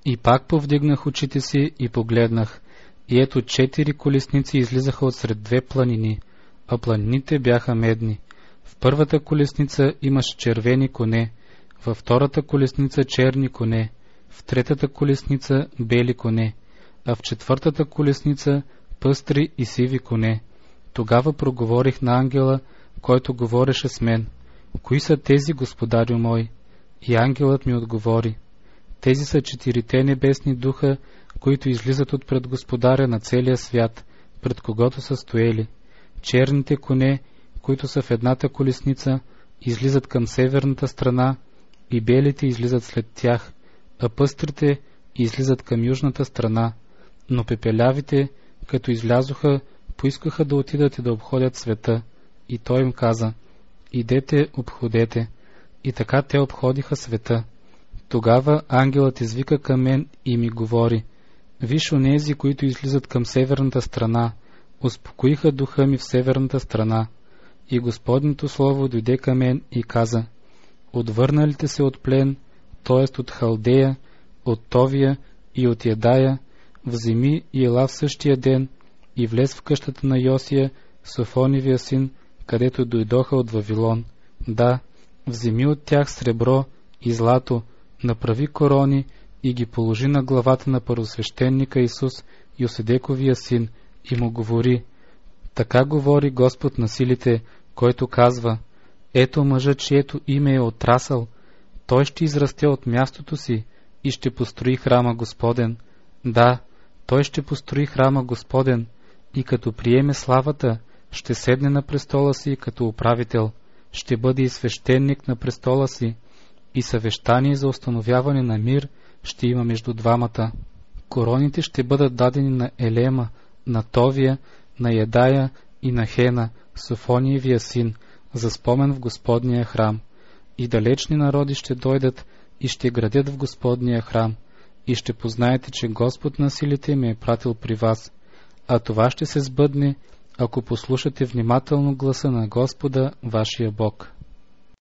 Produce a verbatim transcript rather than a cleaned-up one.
И пак повдигнах очите си и погледнах, и ето четири колесници излизаха отсред две планини, а планините бяха медни. В първата колесница имаше червени коне, във втората колесница черни коне, в третата колесница бели коне, а в четвъртата колесница пъстри и сиви коне. Тогава проговорих на ангела, който говореше с мен: кои са тези, господарю мой? И ангелът ми отговори: тези са четирите небесни духа, които излизат от пред господаря на целия свят, пред когото са стоели. Черните коне, които са в едната колесница, излизат към северната страна, и белите излизат след тях, а пъстрите излизат към южната страна. Но пепелявите, като излязоха, поискаха да отидат и да обходят света. И той им каза: идете, обходете. И така те обходиха света. Тогава ангелът извика към мен и ми говори: виж онези, които излизат към северната страна, успокоиха духа ми в северната страна. И Господнето слово дойде към мен и каза: отвърналите се от плен, т.е. от Халдея, от Товия и от Ядая, вземи и ела в същия ден и влез в къщата на Йосия, Софонивия син, където дойдоха от Вавилон. Да, вземи от тях сребро и злато, направи корони и ги положи на главата на първосвещеника Исус, Йоседековия син, и му говори: така говори Господ на силите, който казва: ето мъжът, чието име е отрасъл, той ще израсте от мястото си и ще построи храма Господен. Да, той ще построи храма Господен, и като приеме славата, ще седне на престола си като управител, ще бъде и свещеник на престола си, и съвещание за установяване на мир ще има между двамата. Короните ще бъдат дадени на Елема, на Товия, на Ядая и на Хена, Софониевия син, за спомен в Господния храм. И далечни народи ще дойдат и ще градят в Господния храм, и ще познаете, че Господ на силите ме е пратил при вас. А това ще се сбъдне, ако послушате внимателно гласа на Господа, вашия Бог.